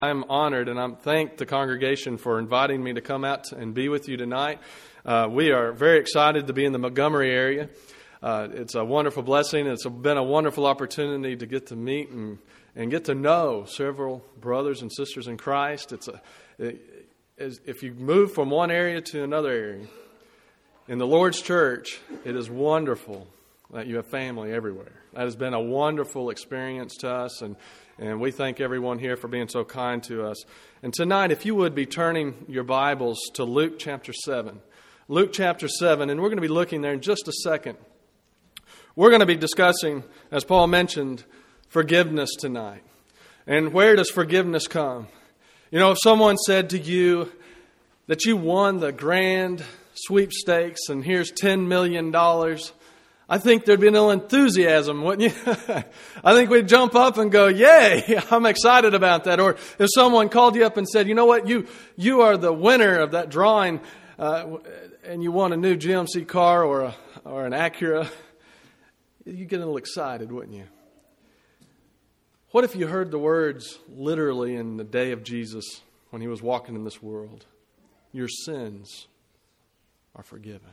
I'm honored, and I'm thank the congregation for inviting me to come out and be with you tonight. We are very excited to be in the Montgomery area. It's a wonderful blessing. It's been a wonderful opportunity to get to meet and get to know several brothers and sisters in Christ. If you move from one area to another area, in the Lord's church, it is wonderful that you have family everywhere. That has been a wonderful experience to us, and we thank everyone here for being so kind to us. And tonight, if you would be turning your Bibles to Luke chapter 7. Luke chapter 7, and we're going to be looking there in just a second. We're going to be discussing, as Paul mentioned, forgiveness tonight. And where does forgiveness come? You know, if someone said to you that you won the grand sweepstakes and here's $10 million, I think there'd be a little enthusiasm, wouldn't you? I think we'd jump up and go, yay, I'm excited about that. Or if someone called you up and said, you know what, you are the winner of that drawing and you won a new GMC car or an Acura, you'd get a little excited, wouldn't you? What if you heard the words literally in the day of Jesus when he was walking in this world? Your sins are forgiven.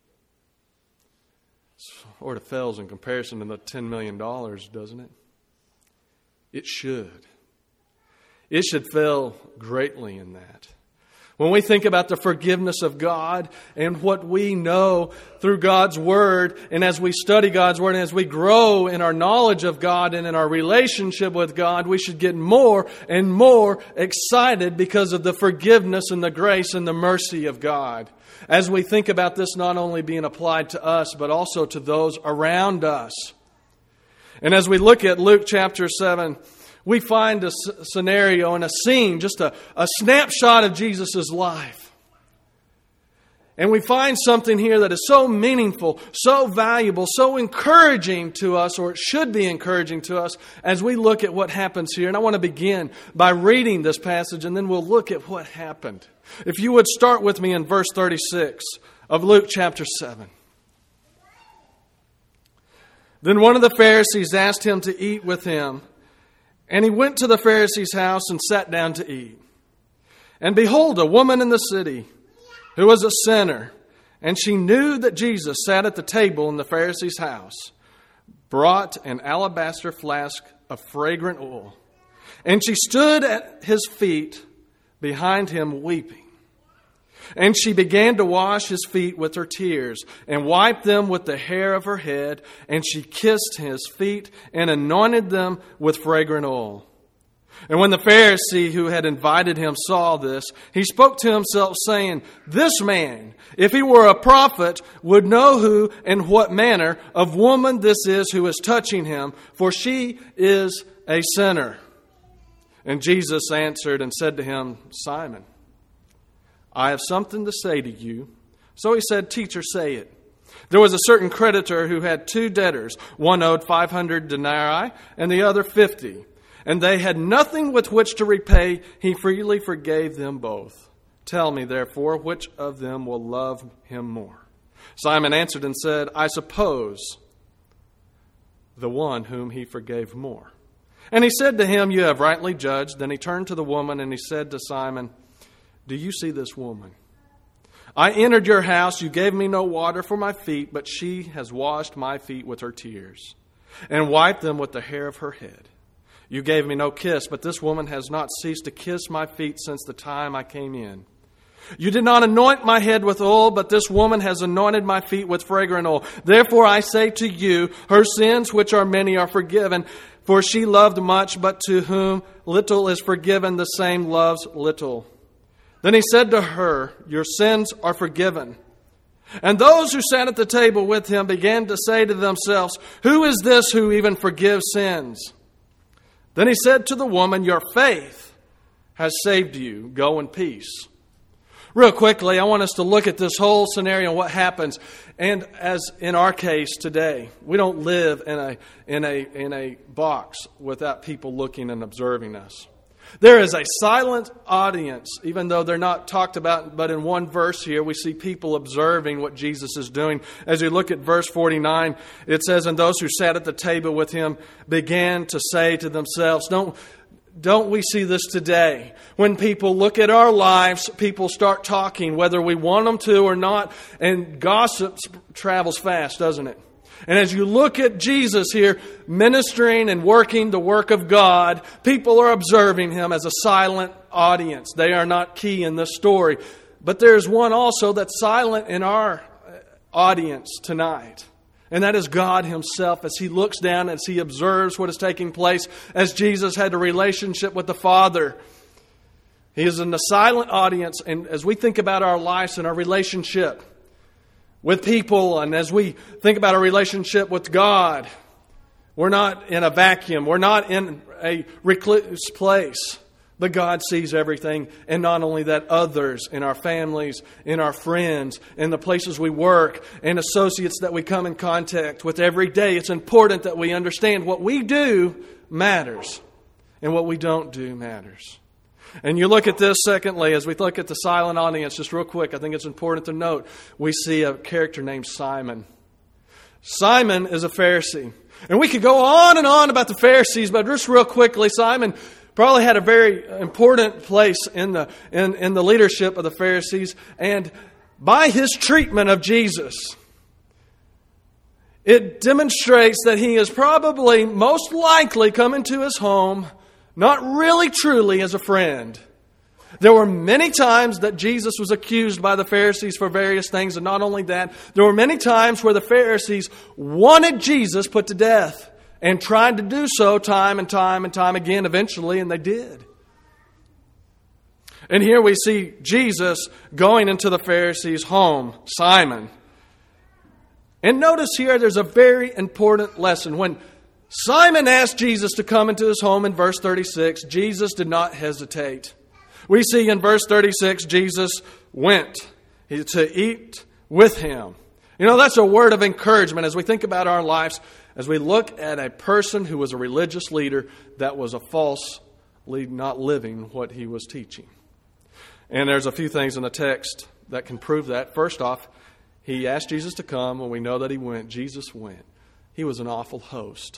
Sort of fails in comparison to the $10 million, doesn't it? It should. It should fail greatly in that. When we think about the forgiveness of God and what we know through God's Word, and as we study God's Word and as we grow in our knowledge of God and in our relationship with God, we should get more and more excited because of the forgiveness and the grace and the mercy of God. As we think about this not only being applied to us, but also to those around us. And as we look at Luke chapter 7, we find a scenario and a scene, just a snapshot of Jesus' life. And we find something here that is so meaningful, so valuable, so encouraging to us, or it should be encouraging to us as we look at what happens here. And I want to begin by reading this passage, and then we'll look at what happened. If you would start with me in verse 36 of Luke chapter 7. Then one of the Pharisees asked him to eat with him, and he went to the Pharisee's house and sat down to eat. And behold, a woman in the city who was a sinner, and she knew that Jesus sat at the table in the Pharisee's house, brought an alabaster flask of fragrant oil. And she stood at his feet behind him weeping. And she began to wash his feet with her tears and wiped them with the hair of her head. And she kissed his feet and anointed them with fragrant oil. And when the Pharisee who had invited him saw this, he spoke to himself, saying, "This man, if he were a prophet, would know who and what manner of woman this is who is touching him, for she is a sinner." And Jesus answered and said to him, "Simon, I have something to say to you." So he said, "Teacher, say it." There was a certain creditor who had two debtors. One owed 500 denarii and the other 50. And they had nothing with which to repay. He freely forgave them both. Tell me, therefore, which of them will love him more? Simon answered and said, "I suppose the one whom he forgave more." And he said to him, "You have rightly judged." Then he turned to the woman and he said to Simon, "Do you see this woman? I entered your house. You gave me no water for my feet, but she has washed my feet with her tears and wiped them with the hair of her head. You gave me no kiss, but this woman has not ceased to kiss my feet since the time I came in. You did not anoint my head with oil, but this woman has anointed my feet with fragrant oil. Therefore I say to you, her sins, which are many, are forgiven. For she loved much, but to whom little is forgiven, the same loves little." Then he said to her, "Your sins are forgiven." And those who sat at the table with him began to say to themselves, "Who is this who even forgives sins?" Then he said to the woman, "Your faith has saved you. Go in peace." Real quickly, I want us to look at this whole scenario and what happens. And as in our case today, we don't live in a box without people looking and observing us. There is a silent audience, even though they're not talked about, but in one verse here, we see people observing what Jesus is doing. As you look at verse 49, it says, "And those who sat at the table with him began to say to themselves," don't we see this today? When people look at our lives, people start talking, whether we want them to or not, and gossip travels fast, doesn't it? And as you look at Jesus here ministering and working the work of God, people are observing Him as a silent audience. They are not key in this story. But there's one also that's silent in our audience tonight. And that is God Himself as He looks down, as He observes what is taking place, as Jesus had a relationship with the Father. He is in the silent audience, and as we think about our lives and our relationship with people, and as we think about our relationship with God, we're not in a vacuum. We're not in a recluse place. But God sees everything. And not only that, others in our families, in our friends, in the places we work, and associates that we come in contact with every day. It's important that we understand what we do matters. And what we don't do matters. And you look at this, secondly, as we look at the silent audience, just real quick, I think it's important to note, we see a character named Simon. Simon is a Pharisee. And we could go on and on about the Pharisees, but just real quickly, Simon probably had a very important place in the leadership of the Pharisees. And by his treatment of Jesus, it demonstrates that he is probably most likely come into his home not really truly as a friend. There were many times that Jesus was accused by the Pharisees for various things. And not only that, there were many times where the Pharisees wanted Jesus put to death and tried to do so time and time and time again eventually, and they did. And here we see Jesus going into the Pharisees' home, Simon. And notice here there's a very important lesson. When Simon asked Jesus to come into his home in verse 36, Jesus did not hesitate. We see in verse 36, Jesus went to eat with him. You know, that's a word of encouragement as we think about our lives, as we look at a person who was a religious leader that was a false lead, not living what he was teaching. And there's a few things in the text that can prove that. First off, he asked Jesus to come, and we know that he went. Jesus went. He was an awful host.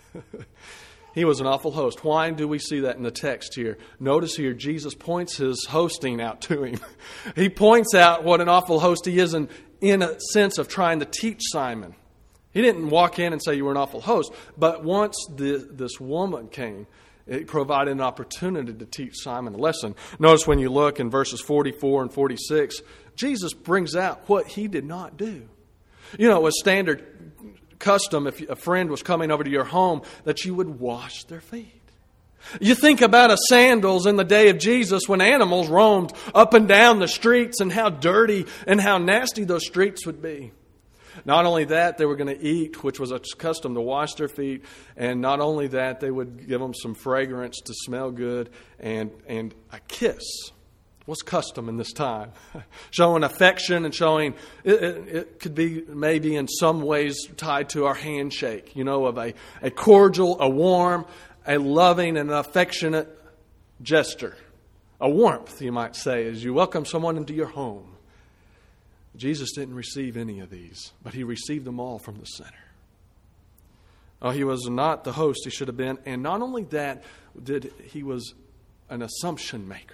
He was an awful host. Why do we see that in the text here? Notice here, Jesus points his hosting out to him. He points out what an awful host he is in a sense of trying to teach Simon. He didn't walk in and say you were an awful host. But once this woman came, it provided an opportunity to teach Simon a lesson. Notice when you look in verses 44 and 46, Jesus brings out what he did not do. You know, it was standard custom if a friend was coming over to your home that you would wash their feet. You think about sandals in the day of Jesus when animals roamed up and down the streets and how dirty and how nasty those streets would be. Not only that, they were going to eat, which was a custom to wash their feet. And not only that, they would give them some fragrance to smell good and a kiss. What's custom in this time? Showing affection and showing, it could be maybe in some ways tied to our handshake, you know, of a cordial, a warm, a loving and affectionate gesture. A warmth, you might say, as you welcome someone into your home. Jesus didn't receive any of these, but he received them all from the center. Oh, he was not the host he should have been. And not only that, he was an assumption maker.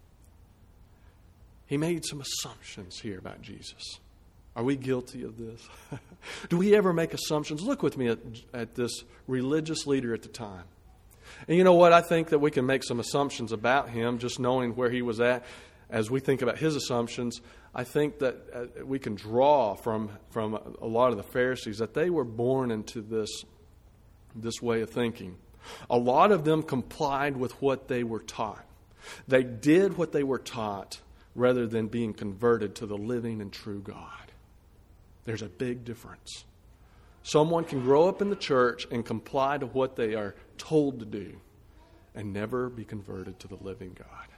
He made some assumptions here about Jesus. Are we guilty of this? Do we ever make assumptions? Look with me at this religious leader at the time. And you know what? I think that we can make some assumptions about him just knowing where he was at. As we think about his assumptions, I think that we can draw from a lot of the Pharisees that they were born into this way of thinking. A lot of them complied with what they were taught. They did what they were taught rather than being converted to the living and true God. There's a big difference. Someone can grow up in the church and comply to what they are told to do and never be converted to the living God.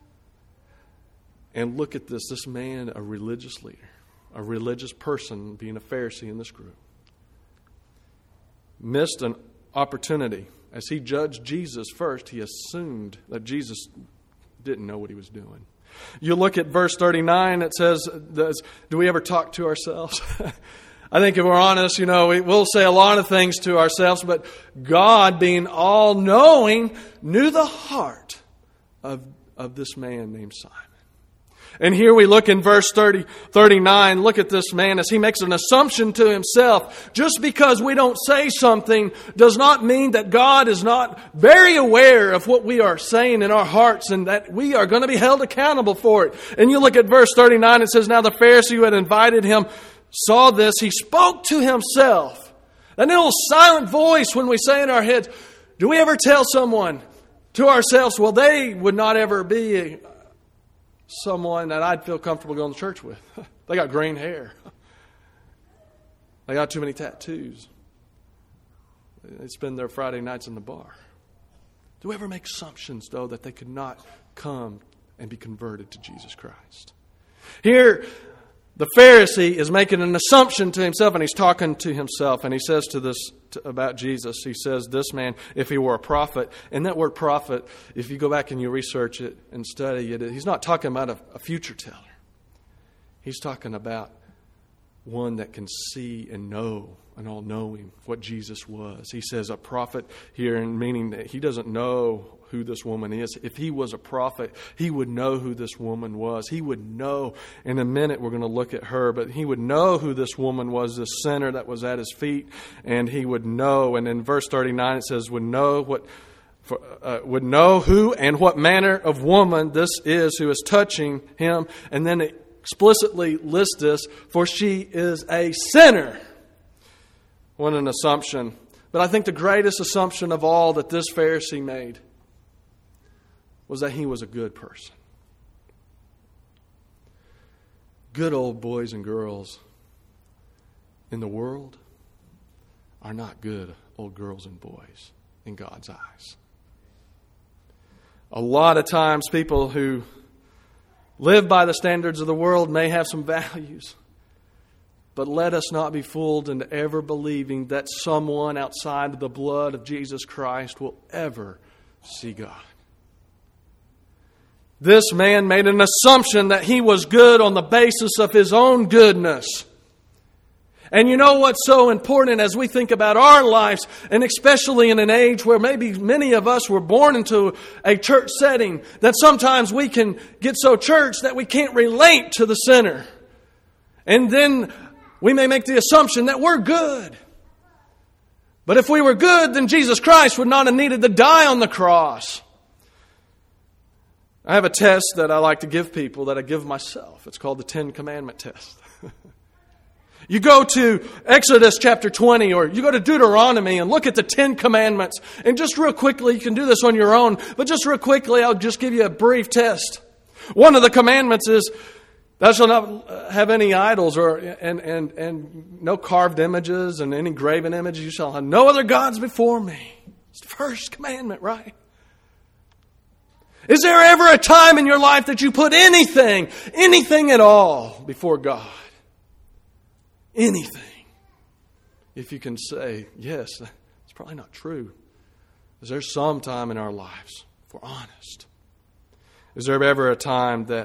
And look at this man, a religious leader, a religious person being a Pharisee in this group, missed an opportunity. As he judged Jesus first, he assumed that Jesus didn't know what he was doing. You look at verse 39, it says, do we ever talk to ourselves? I think if we're honest, we'll say a lot of things to ourselves, but God, being all-knowing, knew the heart of this man named Simon. And here we look in verse 39, look at this man as he makes an assumption to himself. Just because we don't say something does not mean that God is not very aware of what we are saying in our hearts and that we are going to be held accountable for it. And you look at verse 39, it says, "Now the Pharisee who had invited him saw this. He spoke to himself." That little silent voice when we say in our heads, do we ever tell someone to ourselves, well, they would not ever be someone that I'd feel comfortable going to church with. They got green hair. They got too many tattoos. They spend their Friday nights in the bar. Do we ever make assumptions, though, that they could not come and be converted to Jesus Christ? Here, the Pharisee is making an assumption to himself, and he's talking to himself, and he says about Jesus, he says, this man, if he were a prophet, and that word prophet, if you go back and you research it and study it, he's not talking about a future teller. He's talking about one that can see and know, and all-knowing what Jesus was. He says a prophet here, and meaning that he doesn't know who this woman is. If he was a prophet, he would know who this woman was. He would know. In a minute, we're going to look at her, but he would know who this woman was, this sinner that was at his feet, and he would know. And in verse 39, it says, would know who and what manner of woman this is who is touching him. And then it explicitly lists this, for she is a sinner. What an assumption. But I think the greatest assumption of all that this Pharisee made was that he was a good person. Good old boys and girls in the world are not good old girls and boys in God's eyes. A lot of times people who live by the standards of the world may have some values, but let us not be fooled into ever believing that someone outside of the blood of Jesus Christ will ever see God. This man made an assumption that he was good on the basis of his own goodness. And you know what's so important as we think about our lives, and especially in an age where maybe many of us were born into a church setting, that sometimes we can get so churched that we can't relate to the sinner. And then we may make the assumption that we're good. But if we were good, then Jesus Christ would not have needed to die on the cross. I have a test that I like to give people that I give myself. It's called the 10 Commandment test. You go to Exodus chapter 20 or you go to Deuteronomy and look at the 10 Commandments. And just real quickly, you can do this on your own, but just real quickly, I'll just give you a brief test. One of the commandments is, thou shalt not have any idols and no carved images and any graven images. You shall have no other gods before me. It's the first commandment, right? Is there ever a time in your life that you put anything at all before God? Anything. If you can say, yes, it's probably not true. Is there some time in our lives, if we're honest? Is there ever a time that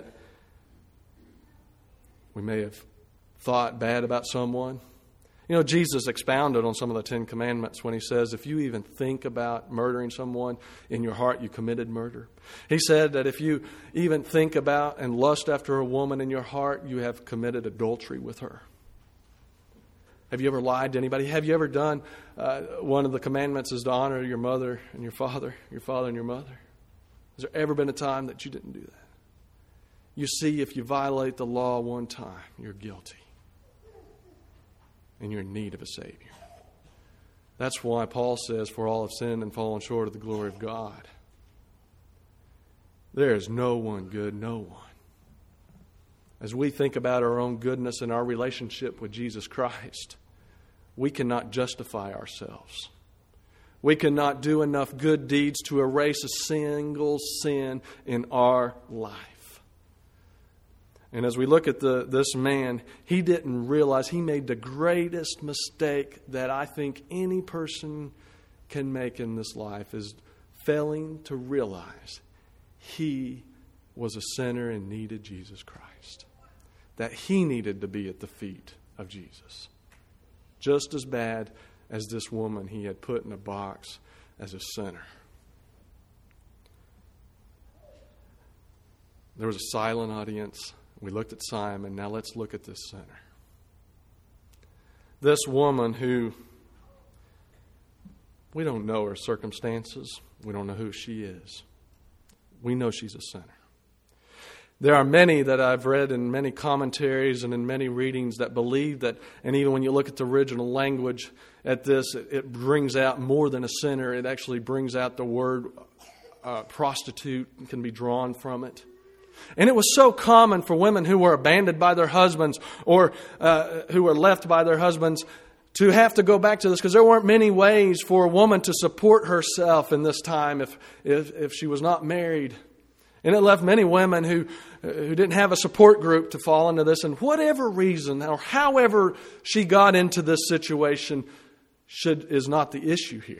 we may have thought bad about someone? You know, Jesus expounded on some of the 10 Commandments when he says, if you even think about murdering someone in your heart, you committed murder. He said that if you even think about and lust after a woman in your heart, you have committed adultery with her. Have you ever lied to anybody? Have you ever done, one of the commandments is to honor your mother and your father and your mother? Has there ever been a time that you didn't do that? You see, if you violate the law one time, you're guilty. And you're in need of a Savior. That's why Paul says, for all have sinned and fallen short of the glory of God. There is no one good, no one. As we think about our own goodness and our relationship with Jesus Christ, we cannot justify ourselves. We cannot do enough good deeds to erase a single sin in our life. And as we look at this man, he didn't realize he made the greatest mistake that I think any person can make in this life, is failing to realize he was a sinner and needed Jesus Christ. That he needed to be at the feet of Jesus. just as bad as this woman he had put in a box as a sinner. There was a silent audience. We looked at Simon. Now let's look at this sinner. This woman who, we don't know her circumstances. We don't know who she is. We know she's a sinner. There are many that I've read in many commentaries and in many readings that believe that, and even when you look at the original language at this, it brings out more than a sinner. It actually brings out the word prostitute can be drawn from it. And it was so common for women who were abandoned by their husbands or who were left by their husbands to have to go back to this, because there weren't many ways for a woman to support herself in this time if she was not married. And it left many women who didn't have a support group to fall into this. And whatever reason or however she got into this situation is not the issue here.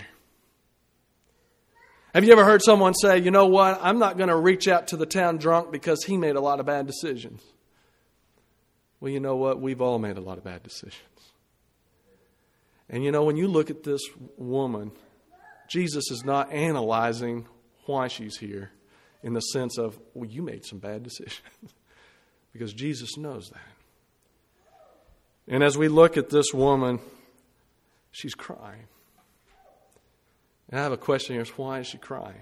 Have you ever heard someone say, you know what, I'm not going to reach out to the town drunk because he made a lot of bad decisions? Well, you know what? We've all made a lot of bad decisions. And you know, when you look at this woman, Jesus is not analyzing why she's here in the sense of, well, you made some bad decisions. Because Jesus knows that. And as we look at this woman, she's crying. And I have a question here. Why is she crying?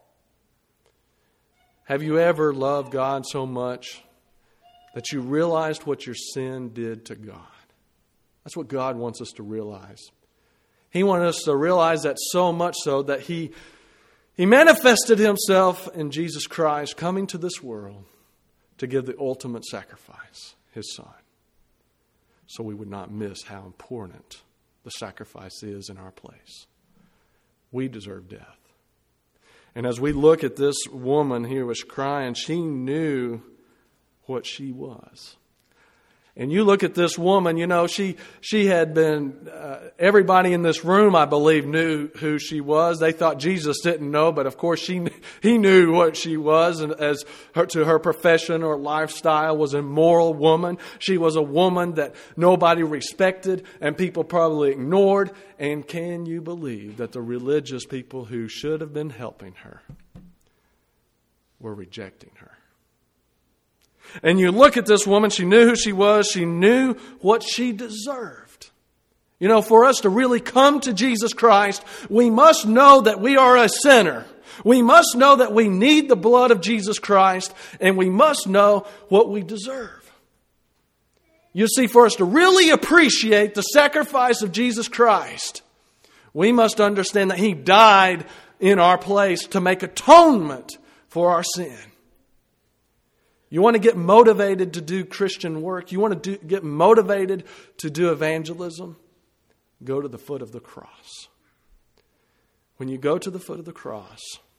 Have you ever loved God so much that you realized what your sin did to God? That's what God wants us to realize. He wants us to realize that so much so that He manifested Himself in Jesus Christ coming to this world to give the ultimate sacrifice, His Son, so we would not miss how important the sacrifice is in our place. We deserve death. And as we look at this woman here was crying, she knew what she was. And you look at this woman, you know, she had been, everybody in this room, I believe, knew who she was. They thought Jesus didn't know, but of course he knew what she was. And as to her profession or lifestyle was a moral woman. She was a woman that nobody respected and people probably ignored. And can you believe that the religious people who should have been helping her were rejecting her? And you look at this woman, she knew who she was, she knew what she deserved. You know, for us to really come to Jesus Christ, we must know that we are a sinner. We must know that we need the blood of Jesus Christ, and we must know what we deserve. You see, for us to really appreciate the sacrifice of Jesus Christ, we must understand that He died in our place to make atonement for our sin. You want to get motivated to do Christian work? You want to get motivated to do evangelism? Go to the foot of the cross. When you go to the foot of the cross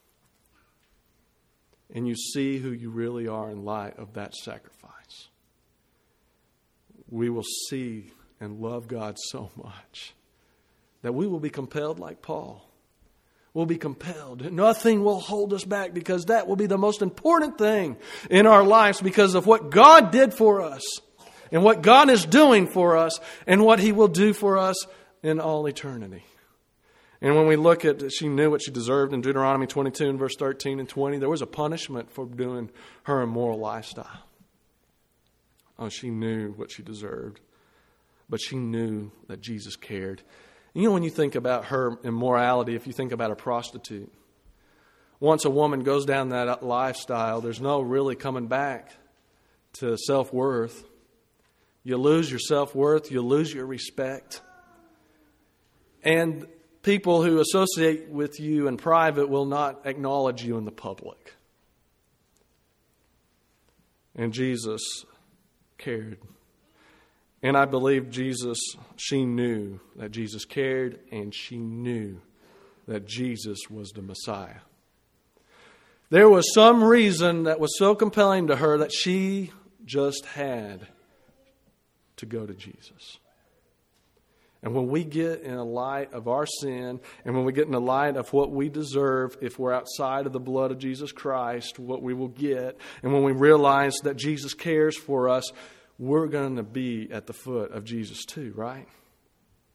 and you see who you really are in light of that sacrifice, we will see and love God so much that we will be compelled like Paul. We'll be compelled. Nothing will hold us back, because that will be the most important thing in our lives because of what God did for us and what God is doing for us and what He will do for us in all eternity. And when we look at, she knew what she deserved in Deuteronomy 22 and verse 13 and 20, there was a punishment for doing her immoral lifestyle. Oh, she knew what she deserved, but she knew that Jesus cared. You know, when you think about her immorality, if you think about a prostitute, once a woman goes down that lifestyle, there's no really coming back to self-worth. You lose your self-worth, you lose your respect. And people who associate with you in private will not acknowledge you in the public. And Jesus cared. And I believe she knew that Jesus cared, and she knew that Jesus was the Messiah. There was some reason that was so compelling to her that she just had to go to Jesus. And when we get in the light of our sin, and when we get in the light of what we deserve, if we're outside of the blood of Jesus Christ, what we will get, and when we realize that Jesus cares for us, we're going to be at the foot of Jesus too, right?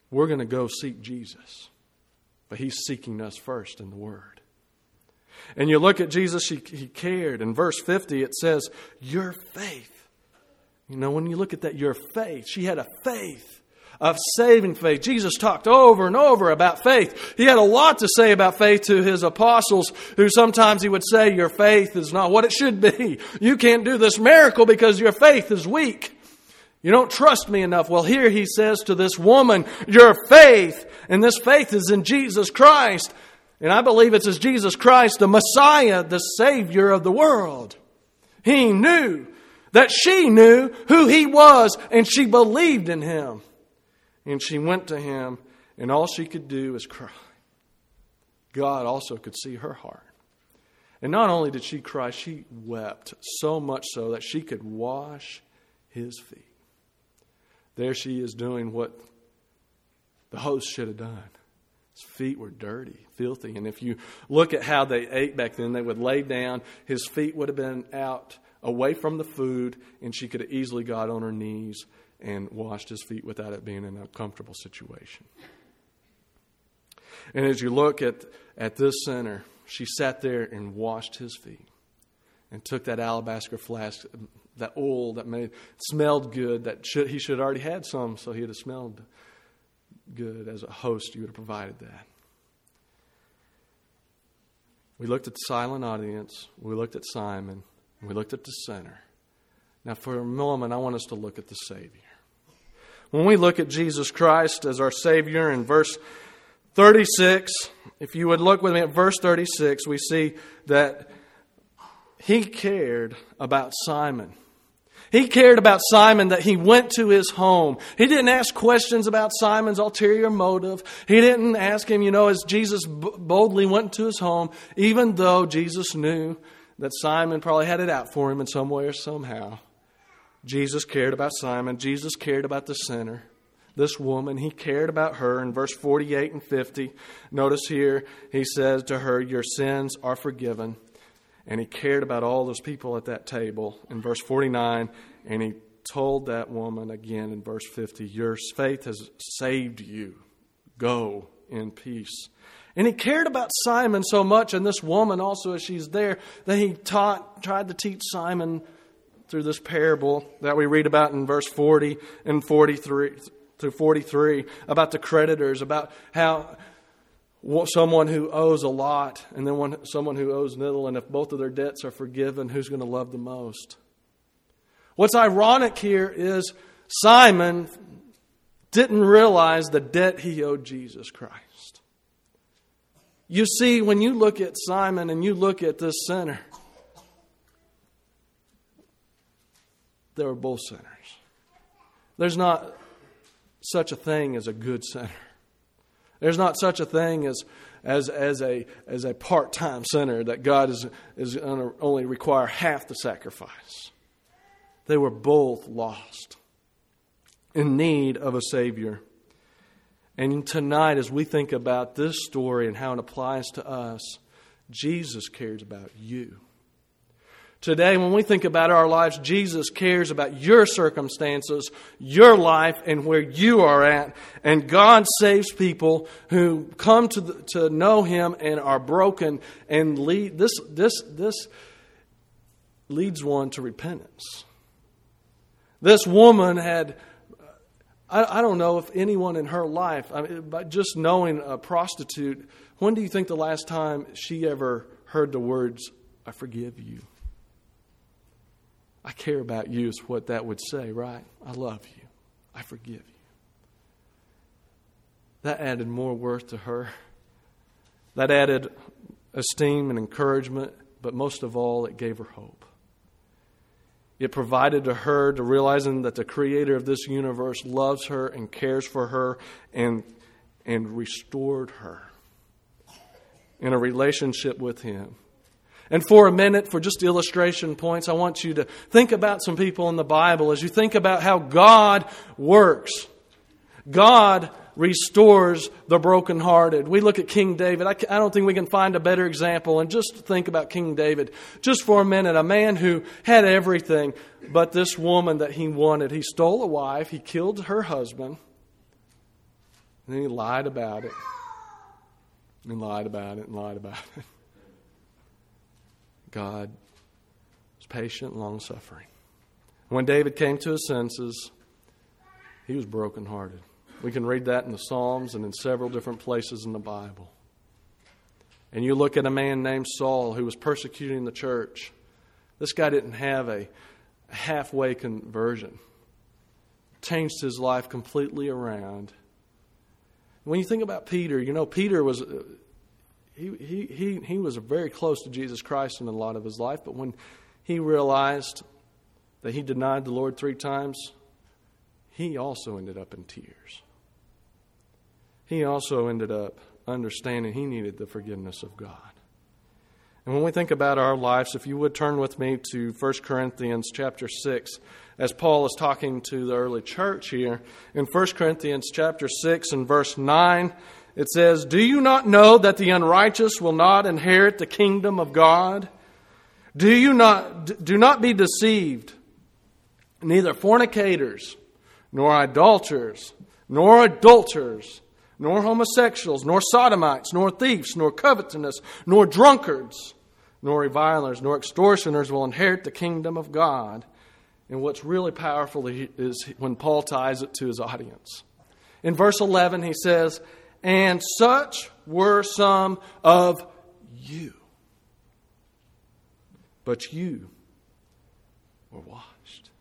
we're going to go seek Jesus. But He's seeking us first in the Word. And you look at Jesus, He cared. In verse 50 it says, your faith. You know, when you look at that, your faith. She had a faith, of saving faith. Jesus talked over and over about faith. He had a lot to say about faith to His apostles, who sometimes He would say, your faith is not what it should be. You can't do this miracle because your faith is weak. You don't trust me enough. Well, here He says to this woman, your faith, and this faith is in Jesus Christ. And I believe it's as Jesus Christ, the Messiah, the Savior of the world. He knew that she knew who He was, and she believed in Him. And she went to Him, and all she could do is cry. God also could see her heart. And not only did she cry, she wept, so much so that she could wash His feet. There she is doing what the host should have done. His feet were dirty, filthy. And if you look at how they ate back then, they would lay down. His feet would have been out away from the food, and she could have easily got on her knees and washed His feet without it being an uncomfortable situation. And as you look at this sinner, she sat there and washed His feet and took that alabaster flask, that oil that smelled good, he should have already had some, so he'd have smelled good. As a host, you would have provided that. We looked at the silent audience. We looked at Simon. We looked at the sinner. Now, for a moment, I want us to look at the Savior. When we look at Jesus Christ as our Savior in verse 36, if you would look with me at verse 36, we see that He cared about Simon. He cared about Simon, that he went to his home. He didn't ask questions about Simon's ulterior motive. He didn't ask him, as Jesus boldly went to his home, even though Jesus knew that Simon probably had it out for him in some way or somehow. Jesus cared about Simon. Jesus cared about the sinner. This woman, He cared about her. In verse 48 and 50, notice here, He says to her, your sins are forgiven. And He cared about all those people at that table. In verse 49, and He told that woman again in verse 50, your faith has saved you. Go in peace. And He cared about Simon so much, and this woman also as she's there, that He tried to teach Simon through this parable that we read about in verse 40 and 43 through 43 about the creditors, about how someone who owes a lot and then someone who owes little, and if both of their debts are forgiven, who's going to love the most? What's ironic here is Simon didn't realize the debt he owed Jesus Christ. You see, when you look at Simon and you look at this sinner, they were both sinners. There's not such a thing as a good sinner. There's not such a thing as a part-time sinner that God is going to only require half the sacrifice. They were both lost, in need of a Savior. And tonight, as we think about this story and how it applies to us, Jesus cares about you. Today, when we think about our lives, Jesus cares about your circumstances, your life, and where you are at. And God saves people who come to know Him and are broken. And this leads one to repentance. This woman had, I don't know if anyone in her life, by just knowing a prostitute, when do you think the last time she ever heard the words, I forgive you? I care about you is what that would say, right? I love you. I forgive you. That added more worth to her. That added esteem and encouragement, but most of all, it gave her hope. It provided to her to realizing that the Creator of this universe loves her and cares for her and restored her in a relationship with Him. And for a minute, for just illustration points, I want you to think about some people in the Bible as you think about how God works. God restores the brokenhearted. We look at King David. I don't think we can find a better example. And just think about King David. Just for a minute, a man who had everything, but this woman that he wanted. He stole a wife. He killed her husband. And then he lied about it. And lied about it and lied about it. God was patient and long-suffering. When David came to his senses, he was brokenhearted. We can read that in the Psalms and in several different places in the Bible. And you look at a man named Saul who was persecuting the church. This guy didn't have a halfway conversion. Changed his life completely around. When you think about Peter, Peter was he was very close to Jesus Christ in a lot of his life, but when he realized that he denied the Lord 3 times, he also ended up in tears. He also ended up understanding he needed the forgiveness of God. And when we think about our lives, if you would turn with me to 1 Corinthians chapter 6, as Paul is talking to the early church here, in 1 Corinthians chapter 6 and verse 9, it says, "Do you not know that the unrighteous will not inherit the kingdom of God? Do not be deceived. Neither fornicators, nor idolaters, nor adulterers, nor homosexuals, nor sodomites, nor thieves, nor covetous, nor drunkards, nor revilers, nor extortioners will inherit the kingdom of God." And what's really powerful is when Paul ties it to his audience. In verse 11 he says, "And such were some of you. But you were washed.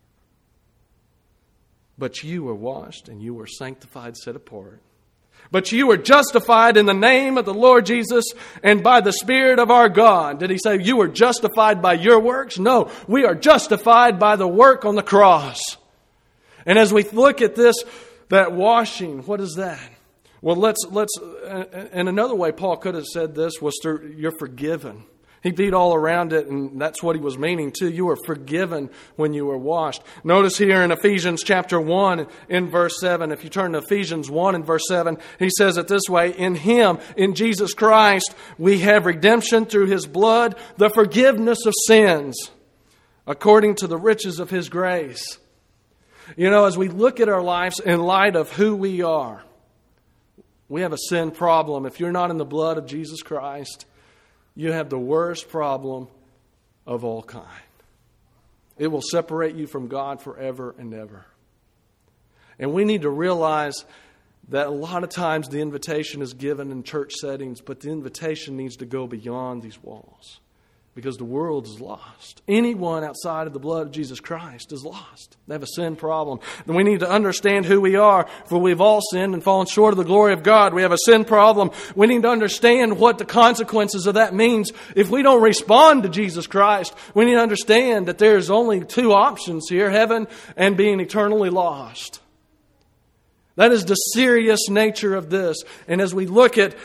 But you were washed, and you were sanctified, set apart. But you were justified in the name of the Lord Jesus and by the Spirit of our God." Did he say you were justified by your works? No, we are justified by the work on the cross. And as we look at this, that washing, what is that? Well, let's. And another way Paul could have said this was through you're forgiven. He beat all around it, and that's what he was meaning too. You were forgiven when you were washed. Notice here in Ephesians chapter 1 in verse 7, if you turn to Ephesians 1 in verse 7, he says it this way, "In Him, in Jesus Christ, we have redemption through His blood, the forgiveness of sins, according to the riches of His grace." As we look at our lives in light of who we are, we have a sin problem. If you're not in the blood of Jesus Christ, you have the worst problem of all kind. It will separate you from God forever and ever. And we need to realize that a lot of times the invitation is given in church settings, but the invitation needs to go beyond these walls. Because the world is lost. Anyone outside of the blood of Jesus Christ is lost. They have a sin problem. And we need to understand who we are, for we've all sinned and fallen short of the glory of God. We have a sin problem. We need to understand what the consequences of that means. If we don't respond to Jesus Christ, we need to understand that there's only 2 options here, heaven and being eternally lost. That is the serious nature of this. And as we look at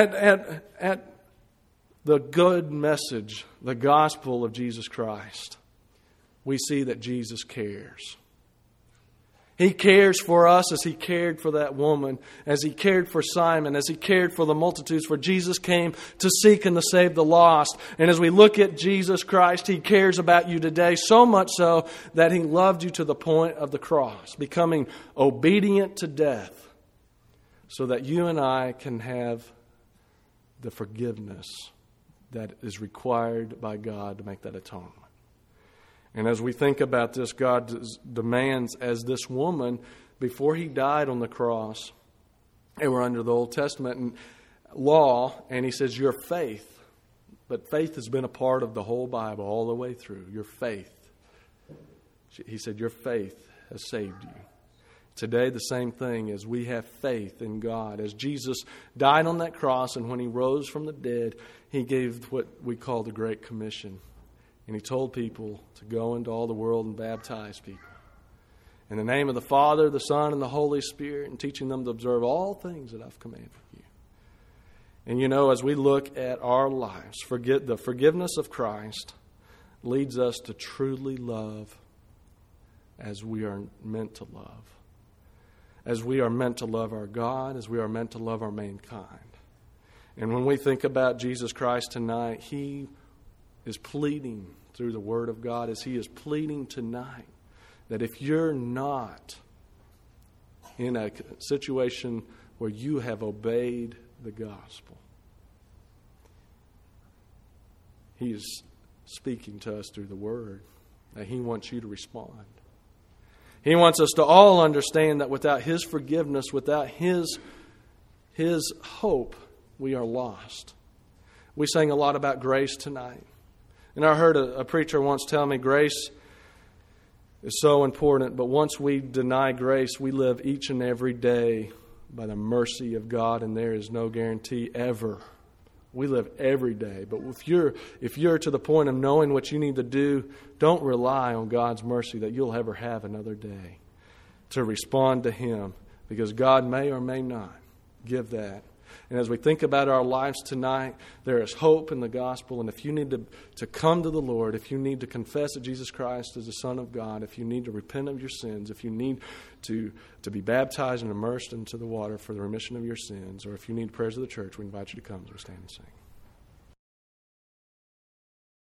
the good message, the gospel of Jesus Christ, we see that Jesus cares. He cares for us as He cared for that woman, as He cared for Simon, as He cared for the multitudes. For Jesus came to seek and to save the lost. And as we look at Jesus Christ, He cares about you today, so much so that He loved you to the point of the cross, becoming obedient to death, so that you and I can have the forgiveness that is required by God to make that atonement. And as we think about this, God demands, as this woman, before He died on the cross, they were under the Old Testament law, and He says, your faith. But faith has been a part of the whole Bible all the way through. Your faith. He said, your faith has saved you. Today, the same thing is we have faith in God. As Jesus died on that cross and when He rose from the dead, He gave what we call the Great Commission. And He told people to go into all the world and baptize people. In the name of the Father, the Son, and the Holy Spirit, and teaching them to observe all things that I've commanded you. And as we look at our lives, the forgiveness of Christ leads us to truly love as we are meant to love. As we are meant to love our God, as we are meant to love our mankind. And when we think about Jesus Christ tonight, He is pleading through the Word of God, as He is pleading tonight, that if you're not in a situation where you have obeyed the gospel. He is speaking to us through the Word, that He wants you to respond. He wants us to all understand that without His forgiveness, without His hope, we are lost. We sang a lot about grace tonight. And I heard a preacher once tell me grace is so important, but once we deny grace, we live each and every day by the mercy of God, and there is no guarantee ever. We live every day. But if you're to the point of knowing what you need to do, don't rely on God's mercy that you'll ever have another day to respond to Him, because God may or may not give that. And as we think about our lives tonight, there is hope in the gospel. And if you need to come to the Lord, if you need to confess that Jesus Christ is the Son of God, if you need to repent of your sins, if you need to be baptized and immersed into the water for the remission of your sins, or if you need prayers of the church, we invite you to come as we stand and sing.